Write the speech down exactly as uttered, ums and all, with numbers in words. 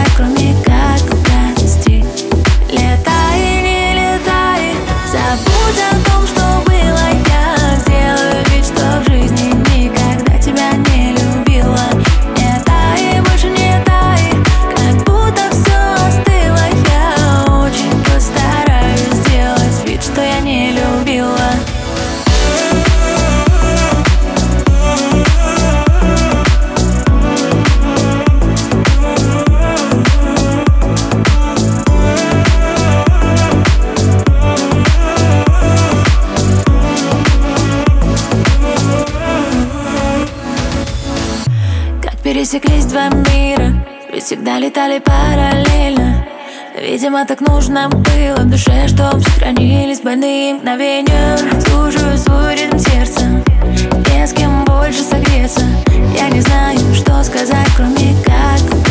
сказать, кроме как прости. Летай, не летай, забудь о том, что было. Я сделаю вид, что в жизни никогда тебя не любила. Не тай, больше не тай, как будто все остыло. Я очень постараюсь сделать вид, что я не любила. Пересеклись два мира, ведь всегда летали параллельно. Видимо, так нужно было в душе, чтоб сохранились больные мгновения. Слушаю свой ритм сердца, не с кем больше согреться. Я не знаю, что сказать, кроме как